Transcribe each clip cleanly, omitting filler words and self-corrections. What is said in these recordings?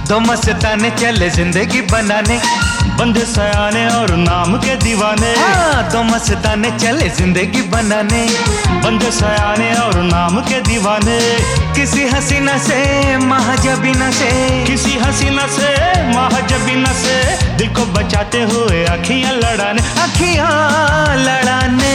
दो मस्ताने चले जिंदगी बनाने, बंदे सयाने और नाम के दीवाने। हाँ, दो मस्ताने चले जिंदगी बनाने, बंदे सयाने और नाम के दीवाने। किसी हसीना से महाजबीना से, किसी हसीना से महाजबीना से, दिल को बचाते हुए अखियां लड़ाने, अखियां लड़ाने।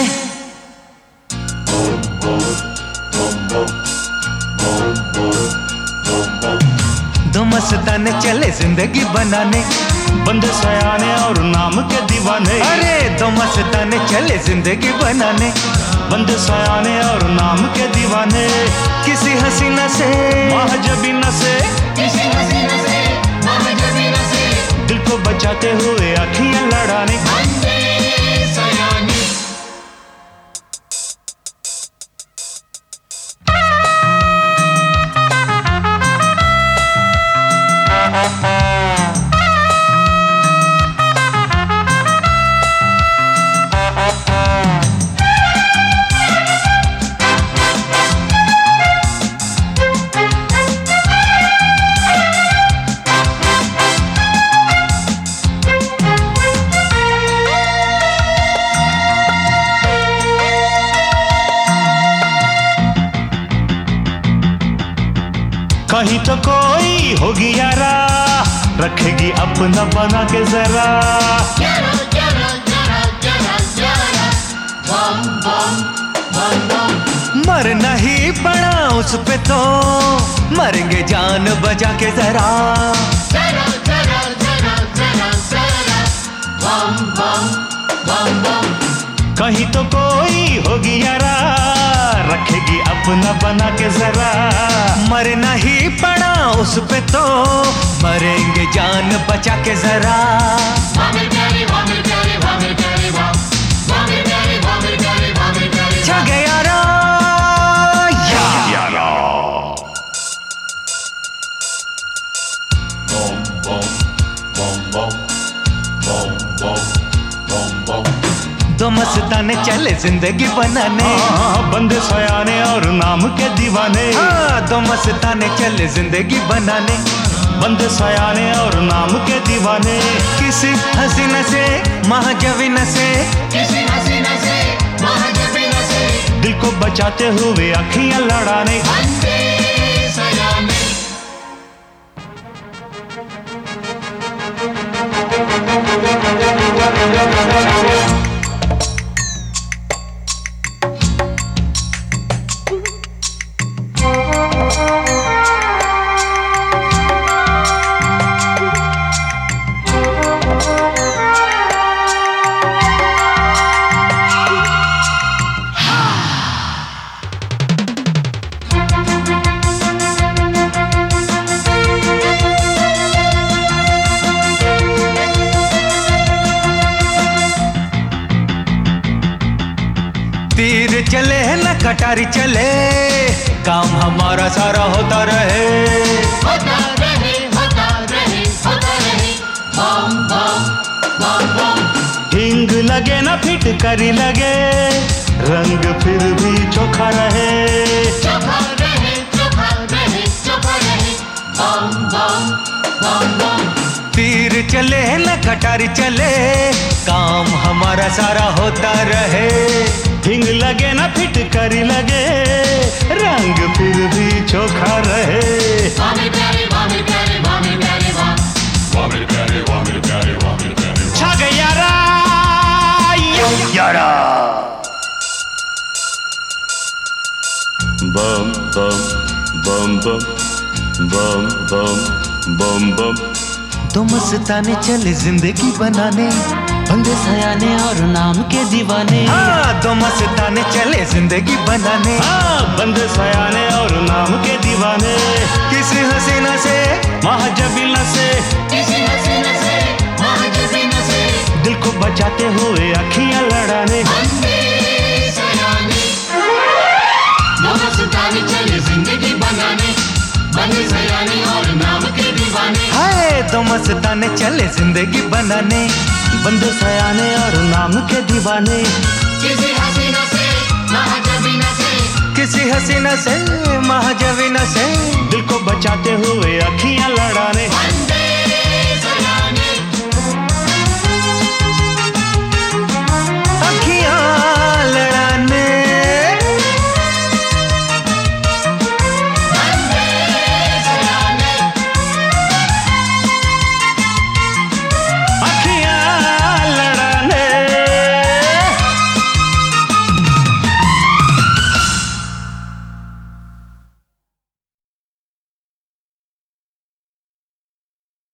दो मस्ताने चले जिंदगी बनाने, बंदे सयाने और नाम के दीवाने। अरे दो मस्ताने चले जिंदगी बनाने, बंदे सयाने और नाम के दीवाने। किसी हसीना से महाजबीना से, किसी हसीना से महाजबीना से, दिल को बचाते हुए अखियां लड़ाने। बंदे सयाने। कहीं तो कोई होगी यारा, रखेगी अपना बना के जरा। जरा जरा जरा जरा जरा, बम बम बम बम। मरना ही पड़ा उस पे तो, मरेंगे जान बजा के जरा। जरा जरा जरा जरा जरा, बम बम बम बम। कहीं तो कोई होगी यारा, रखेगी अपना बना के जरा। मरना ही पड़ा उस पे तो, मरेंगे जान बचा के जरा। वामे प्यारे वामे प्यारे वामे प्यारे वाम, वामे प्यारे वामे प्यारे वामे प्यारे। छा गया रा यारा। बम बम बम बम बम बम बम बम। दो मस्ताने चले जिंदगी बनाने, हाँ, बंदे सयाने और नाम के दीवाने। हाँ, दो मस्ताने चले जिंदगी बनाने, बंदे सयाने और नाम के दीवाने। किसी हसीना से महाजबीना से, किसी हसीना से महाजबीना से, दिल को बचाते हुए अखियां लड़ाने। बंदे सयाने। तीर चले न कटारी चले, काम हमारा सारा होता रहे। होता रहे होता रहे होता रहे, बम बम बम बम। हिंग लगे ना फिटकरी लगे, रंग फिर भी चोखा रहे। चोखा रहे चोखा रहे चोखा रहे, बम बम बम बम। तीर चले न कटारी चले, काम हमारा सारा होता रहे। हिंग लगे ना फिटकरी लगे, रंग फिर भी चोखा रहे। वामे प्यारे वामे प्यारे वामे प्यारे वाम, वामे प्यारे वामे प्यारे वामे प्यारे। छा गया रा यारा। बम बम बम बम बम बम बम बम। दो मस्ताने चले जिंदगी बनाने, बंदे सयाने और नाम के दीवाने। हाँ, दो मस्ताने चले जिंदगी बनाने, हाँ, बंदे सयाने और नाम के दीवाने। किसी हसीना से महाजबीना से, किसी हसीना से महाजबीना से, दिल को बचाते हुए अखियां लड़ाने। बंदे सयाने। दो मस्ताने चले जिंदगी बनाने, बंदे सयाने और नाम के दीवाने। हाय, दो मस्ताने चले जिंदगी बनाने, बंदे सयाने और नाम के दीवाने। किसी हसीना से महाजबीना से, किसी नसे नसे महजबी नसे दिल को बचाते हुए अखियां लड़ाने। वंदे